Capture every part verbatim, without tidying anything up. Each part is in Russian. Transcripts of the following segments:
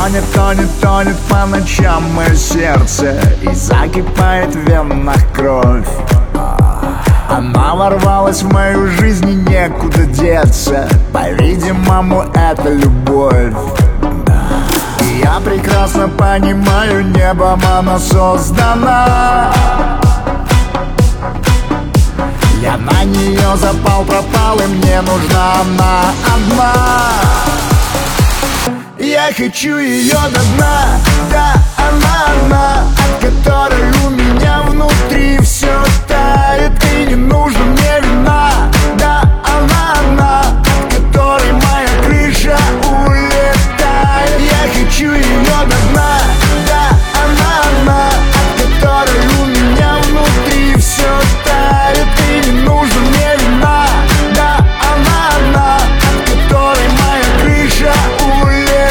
Тонет, тонет, тонет по ночам мое сердце, и закипает в венах кровь. Она ворвалась в мою жизнь, и некуда деться. По-видимому, это любовь. И я прекрасно понимаю, небом она создана. Я на нее запал, пропал, и мне нужна она одна. Я хочу ее до дна, да, она, она, от которой у меня внутри все тает. И не нужно мне вина, да, она, она, от которой моя крыша улетает. Я хочу ее до дна, да, она, она, от которой у меня внутри все тает. И не нужно мне вина, да, она, она, от которой моя крыша улетает.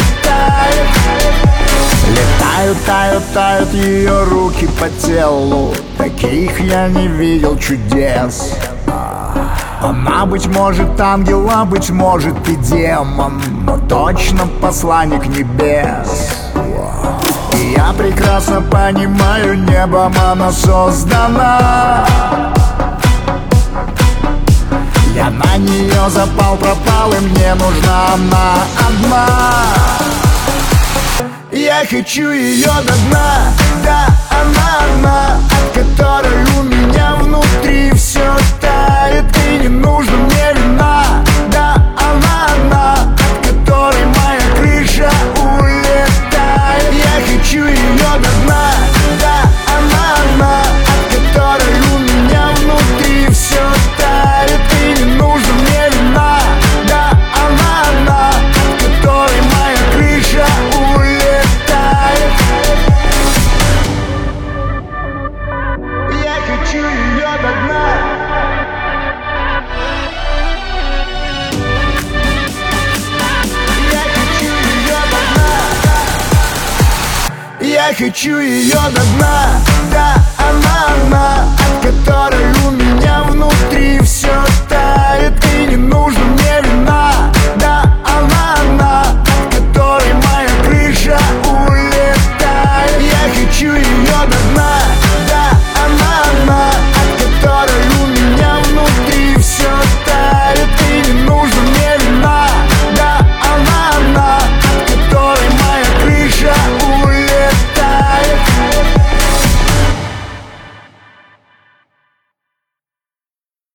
Летают, тают, тают ее руки по телу. Таких я не видел чудес. Она, быть может, ангел, а быть может и демон, но точно посланник небес. И я прекрасно понимаю, небом она создана. Я на нее запал, пропал, и мне нужна она одна. Я хочу ее до дна, да, она, она, от которой у меня внутри все тает. И не нужно мне вина, да, она, она, от которой моя крыша улетает. Я хочу ее до дна, да, она, она, от которой у меня внутри все тает. И не нужно мне вина, да, она, она, от которой моя крыша улетает. Я хочу ее до дна. Я хочу ее до дна. Я хочу ее до дна.